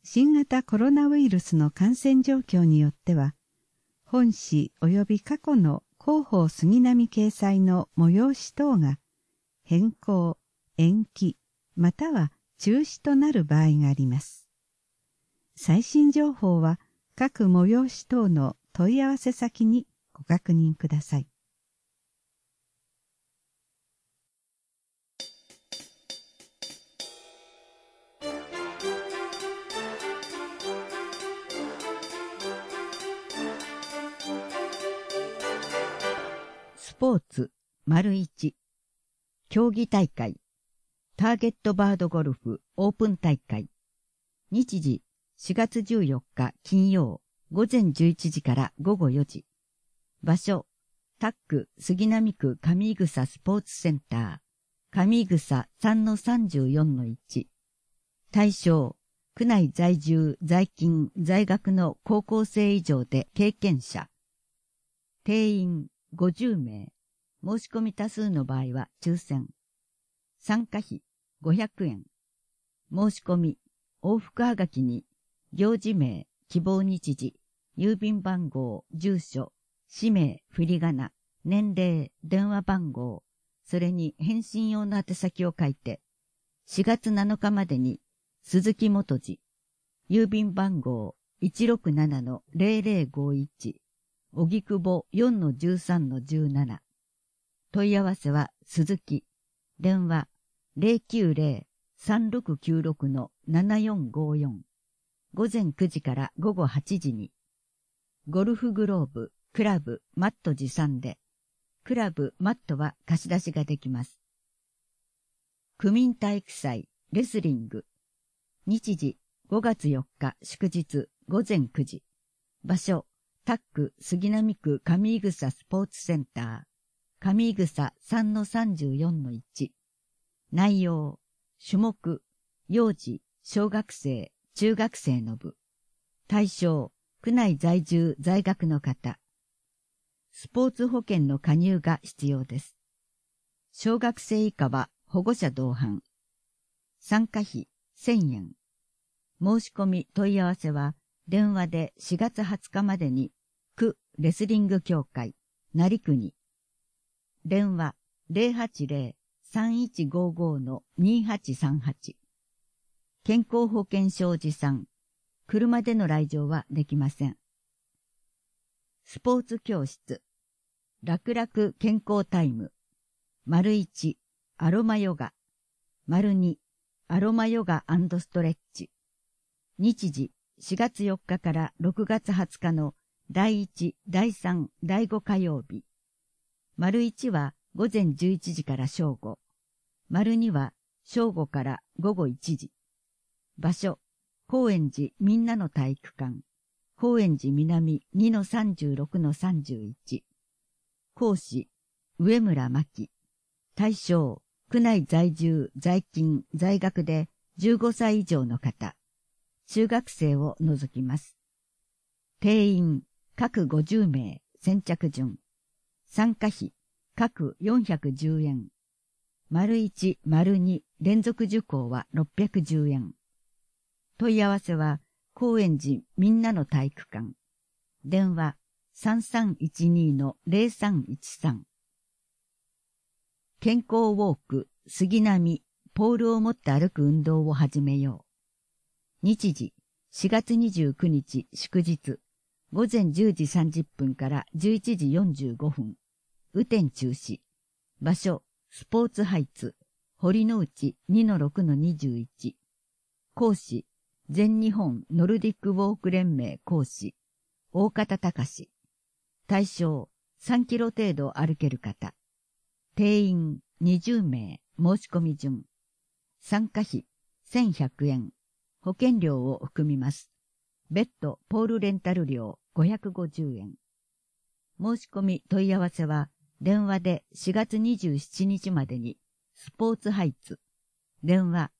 新型コロナウイルスの感染状況によっては、本誌及び過去の広報杉並掲載の催し等が変更、延期、または中止となる場合があります。最新情報は各催し等の問い合わせ先にご確認ください。スポーツ ① 競技大会ターゲットバードゴルフオープン大会日時4月14日金曜午前11時から午後4時場所タック杉並区上井草スポーツセンター上井草 3-34-1 対象区内在住在勤在学の高校生以上で経験者定員50名申し込み多数の場合は抽選参加費500円申し込み往復はがきに行事名希望日時郵便番号住所氏名振り仮名年齢電話番号それに返信用の宛先を書いて4月7日までに鈴木元次郵便番号 167-0051 荻窪 4-13-17 問い合わせは鈴木電話 090-3696-7454 午前9時から午後8時にゴルフグローブクラブマット持参でクラブマットは貸し出しができます。区民体育祭レスリング日時5月4日祝日午前9時場所タック杉並区上井草スポーツセンター上井草 3-34-1 内容種目幼児小学生中学生の部対象区内在住在学の方スポーツ保険の加入が必要です。小学生以下は保護者同伴参加費1000円申し込み問い合わせは電話で4月20日までに区レスリング協会成国電話 080-3155-2838 健康保険証持参車での来場はできません。スポーツ教室楽々健康タイム ① アロマヨガ ② アロマヨガ&ストレッチ日時4月4日から6月20日の第1、第3、第5火曜日。①は午前11時から正午。②は正午から午後1時。場所、高円寺みんなの体育館。高円寺南 2-36-31。講師、上村真希。対象、区内在住、在勤、在学で15歳以上の方。中学生を除きます。定員、各50名、先着順。参加費、各410円。①、②、連続受講は610円。問い合わせは、高円寺みんなの体育館。電話、3312-0313。健康ウォーク、杉並、ポールを持って歩く運動を始めよう。日時、4月29日祝日、午前10時30分から11時45分。雨天中止。場所、スポーツハイツ、堀之内 2-6-21。講師、全日本ノルディックウォーク連盟講師、大方隆。対象、3キロ程度歩ける方。定員20名、申し込み順。参加費1100円。保険料を含みます。別途ポールレンタル料550円。申し込み問い合わせは電話で4月27日までにスポーツハイツ電話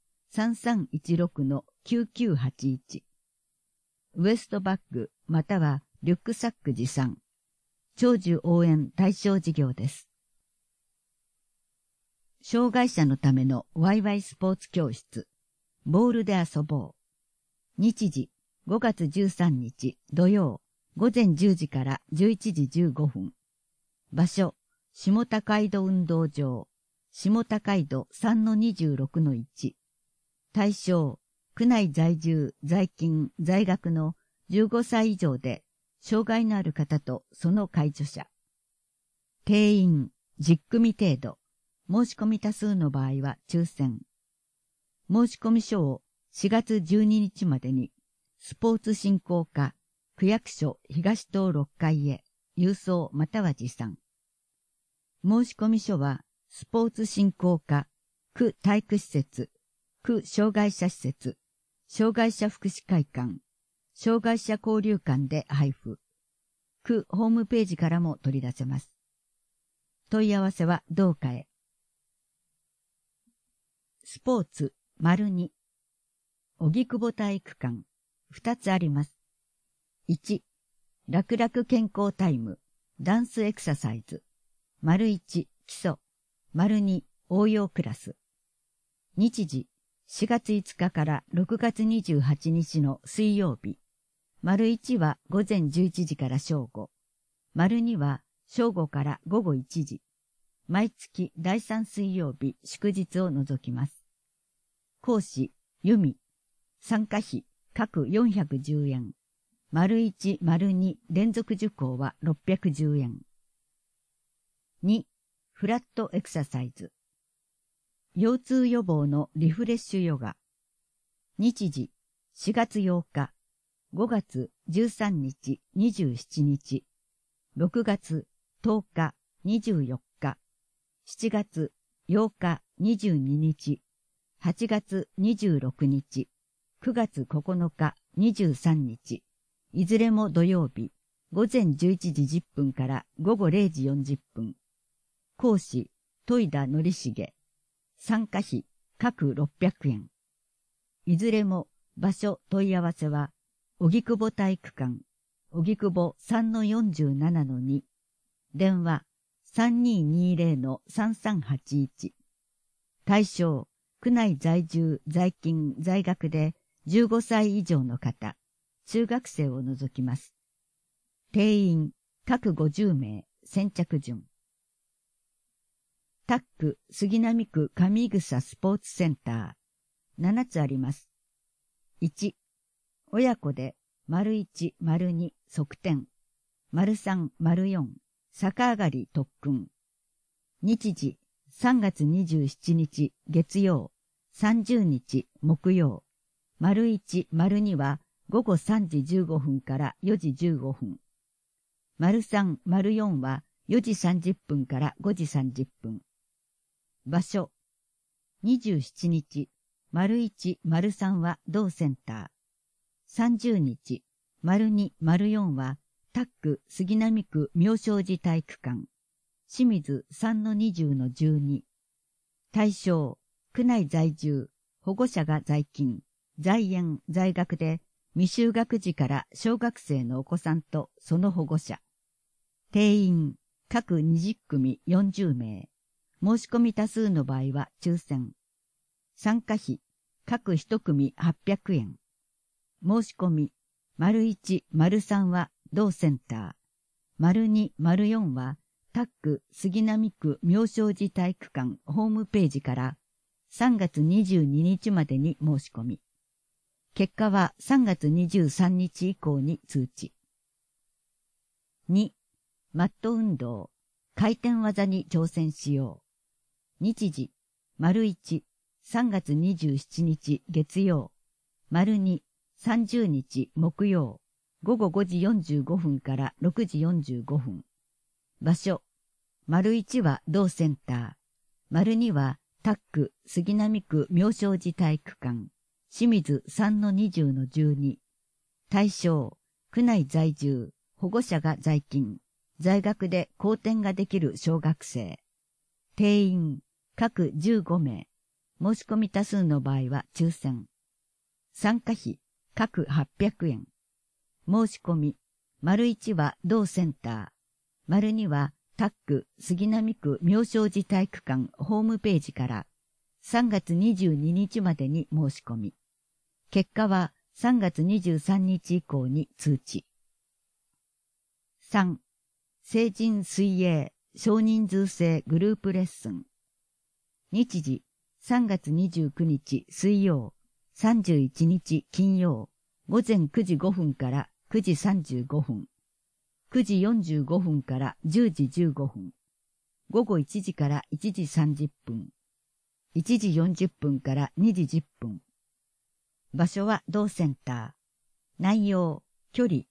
3316-9981 ウエストバッグまたはリュックサック持参長寿応援対象事業です。障害者のためのワイワイスポーツ教室ボールで遊ぼう。 日時5月13日土曜午前10時から11時15分。場所、下高井戸運動場、下高井戸 3-26-1。対象、区内在住、在勤、在学の15歳以上で、障害のある方とその介助者。定員、10組程度。申し込み多数の場合は抽選。申込書を4月12日までに、スポーツ振興課、区役所東棟6階へ、郵送または持参。申込書は、スポーツ振興課、区体育施設、区障害者施設、障害者福祉会館、障害者交流館で配布。区ホームページからも取り出せます。問い合わせは同課へ。スポーツ、2。荻窪体育館、2つあります。1、楽々健康タイム、ダンスエクササイズ。1、基礎。2、応用クラス。日時、4月5日から6月28日の水曜日。1は午前11時から正午。2は正午から午後1時。毎月第3水曜日、祝日を除きます。講師、由美。参加費、各410円。1、2連続受講は610円。2、フラットエクササイズ。腰痛予防のリフレッシュヨガ。日時、4月8日、5月13日、27日、6月10日、24日、7月8日、22日、8月26日、9月9日、23日、いずれも土曜日、午前11時10分から午後0時40分。講師、戸井田則重。参加費、各600円。いずれも場所問い合わせは、荻窪体育館、荻窪 3-47-2。電話、3220-3381。対象、区内在住、在勤、在学で15歳以上の方、中学生を除きます。定員、各50名、先着順。タック杉並区上草スポーツセンター。7つあります。1、親子で、1、2、側転。3、4、逆上がり特訓。日時、3月27日月曜、30日木曜。1、2は午後3時15分から4時15分。3、4は4時30分から5時30分。場所、27日、1、3は同センター。30日、2、4はタック杉並区妙正寺体育館。清水 3-20-12。対象、区内在住、保護者が在勤、在園、在学で未就学児から小学生のお子さんとその保護者。定員、各20組40名。申し込み多数の場合は抽選。参加費、各1組800円。申し込み、1、3は同センター。2、4はタック杉並区妙正寺体育館ホームページから3月22日までに申し込み。結果は3月23日以降に通知。2、マット運動、回転技に挑戦しよう。日時、1、3月27日月曜、2、30日木曜、午後5時45分から6時45分。場所、1は同センター、2はタック杉並区妙正寺体育館、清水 3-20-12。対象、区内在住、保護者が在勤、在学で後転ができる小学生。定員、各15名。申し込み多数の場合は抽選。参加費、各800円。申し込み、1は同センター、2はタック杉並区妙正寺体育館ホームページから3月22日までに申し込み。結果は 3月23日以降に通知。3. 成人水泳少人数制グループレッスン。日時3月29日水曜、31日金曜、午前9時5分から9時35分、9時45分から10時15分、午後1時から1時30分、1時40分から2時10分。場所は同センター。内容、距離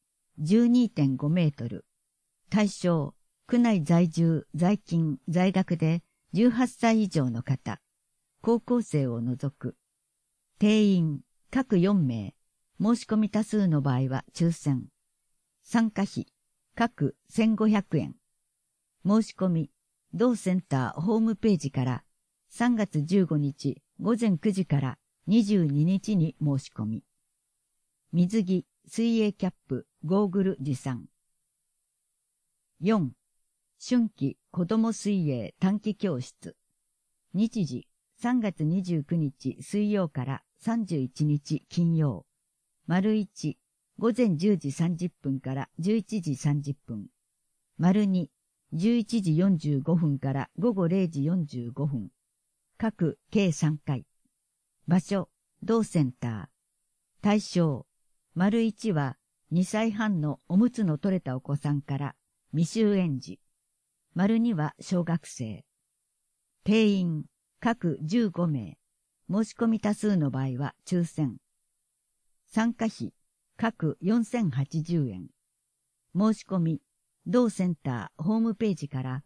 12.5 メートル。対象、区内在住、在勤、在学で18歳以上の方、高校生を除く。定員、各4名。申し込み多数の場合は抽選。参加費、各1500円。申し込み、同センターホームページから3月15日午前9時から22日に申し込み。水着、水泳キャップ、ゴーグル持参。4. 春季子ども水泳短期教室。日時3月29日水曜から31日金曜。丸1、午前10時30分から11時30分。丸2、11時45分から午後0時45分。各計3回。場所、同センター。対象、丸1は2歳半のおむつの取れたお子さんから未就園児。丸2は小学生。定員、各15名。申し込み多数の場合は抽選。参加費、各4080円。申し込み、同センターホームページから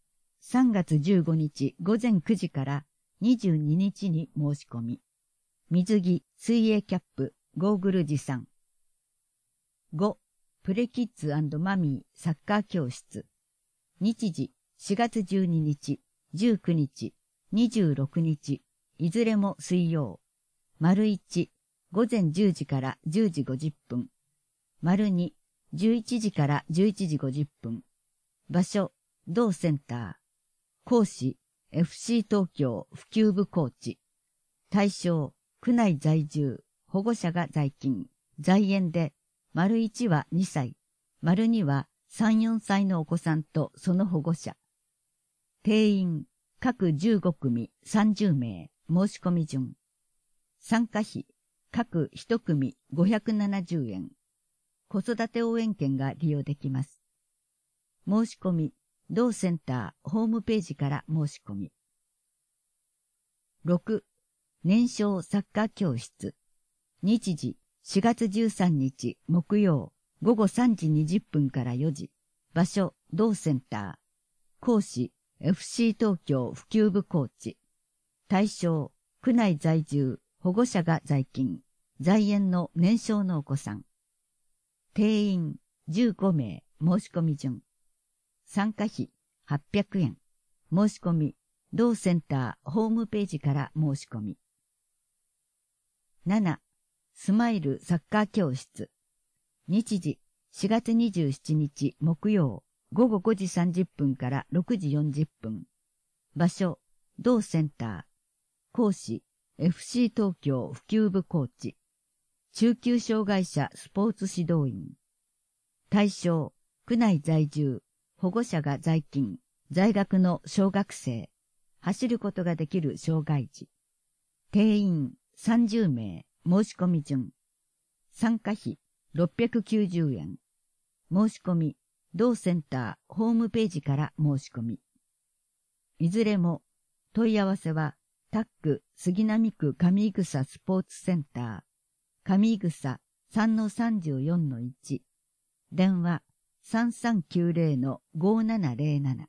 3月15日午前9時から22日に申し込み。水着、水泳キャップ、ゴーグル持参。5. プレキッズ&マミーサッカー教室。日時4月12日、19日、26日、いずれも水曜。丸1、午前10時から10時50分。丸2、11時から11時50分。場所、同センター。講師、FC 東京普及部コーチ。対象、区内在住、保護者が在勤、在園で、丸1は2歳、丸2は3、4歳のお子さんとその保護者。定員、各15組30名、申し込み順。参加費、各1組570円。子育て応援券が利用できます。申し込み、同センターホームページから申し込み。6. 年少サッカー教室。日時4月13日木曜午後3時20分から4時。場所同センター。講師 FC 東京普及部コーチ。対象区内在住保護者が在勤在園の年少のお子さん。定員15名申し込み順。参加費800円。申し込み同センターホームページから申し込み。7. スマイルサッカー教室。日時4月27日木曜午後5時30分から6時40分。場所同センター。講師 FC 東京普及部コーチ。中級障害者スポーツ指導員。対象区内在住保護者が在勤在学の小学生。走ることができる障害児。定員30名申し込み順。参加費690円。申し込み同センターホームページから申し込み。いずれも問い合わせはタック杉並区上井草スポーツセンター上井草 3-34-1 電話 3390-5707。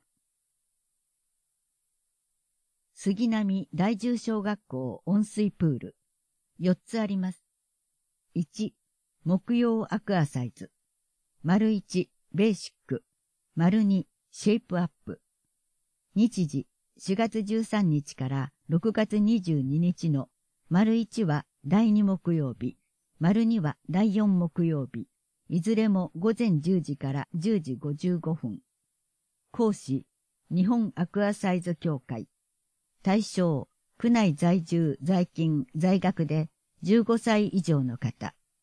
杉並第10小学校温水プール。4つあります。1、木曜アクアサイズ。丸1、ベーシック。丸2、シェイプアップ。日時、4月13日から6月22日の丸1は第2木曜日。丸2は第4木曜日。いずれも午前10時から10時55分。講師、日本アクアサイズ協会。対象、区内在住、在勤、在学で15歳以上の方。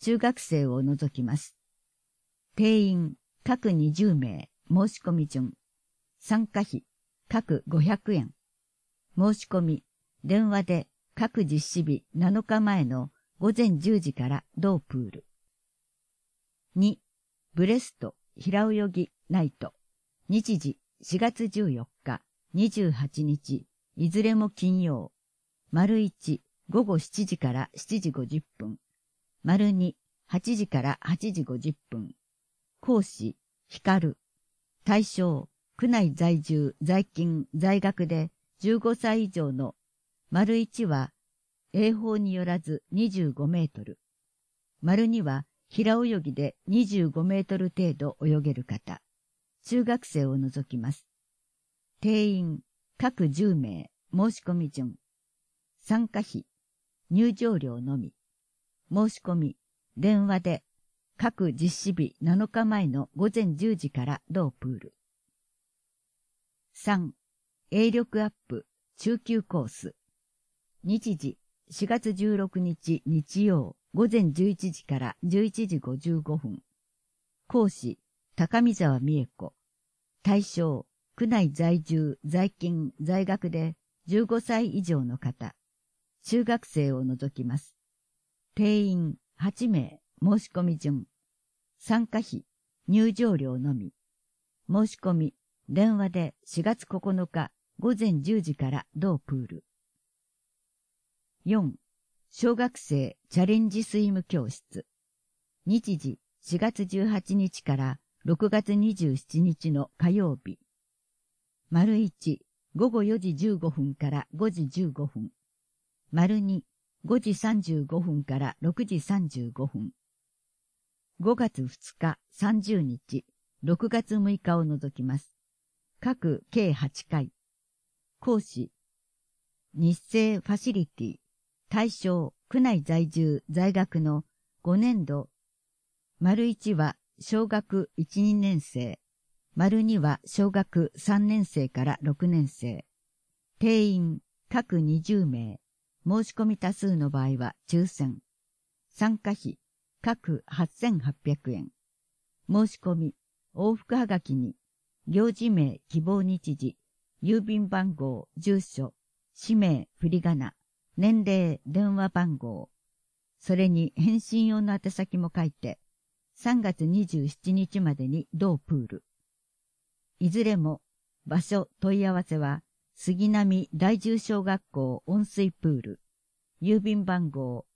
中学生を除きます。定員各20名、申し込み順。参加費各500円。申し込み、電話で各実施日7日前の午前10時から同プール。2、ブレスト平泳ぎナイト。日時4月14日、28日、いずれも金曜。丸1、午後7時から7時50分。丸2、8時から8時50分。講師、光。対象、区内在住、在勤、在学で15歳以上の。丸1は、泳法によらず25メートル。丸2は、平泳ぎで25メートル程度泳げる方。中学生を除きます。定員、各10名、申し込み順。参加費、入場料のみ。申し込み、電話で、各実施日7日前の午前10時から同プール。3、泳力アップ、中級コース。日時、4月16日日曜、午前11時から11時55分。講師、高見沢美恵子。対象、区内在住、在勤、在学で15歳以上の方。中学生を除きます。定員8名、申し込み順。参加費、入場料のみ。申し込み、電話で4月9日午前10時から同プール。4、小学生チャレンジスイム教室。日時4月18日から6月27日の火曜日。丸1、午後4時15分から5時15分。丸2、5時35分から6時35分。5月2日30日、6月6日を除きます。各計8回。講師、日清ファシリティ。対象、区内在住、在学の5年度。丸1は小学1、2年生。丸2は小学3年生から6年生。定員、各20名。申し込み多数の場合は抽選。参加費、各8800円。申し込み、往復はがきに、行事名、希望日時、郵便番号、住所、氏名、振り仮名、年齢、電話番号。それに返信用の宛先も書いて、3月27日までに同プール。いずれも、場所、問い合わせは、杉並第10小学校温水プール。郵便番号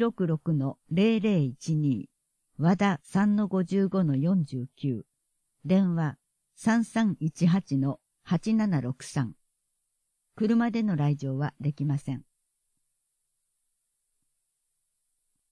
166-0012。和田 3-55-49。電話 3318-8763。車での来場はできません。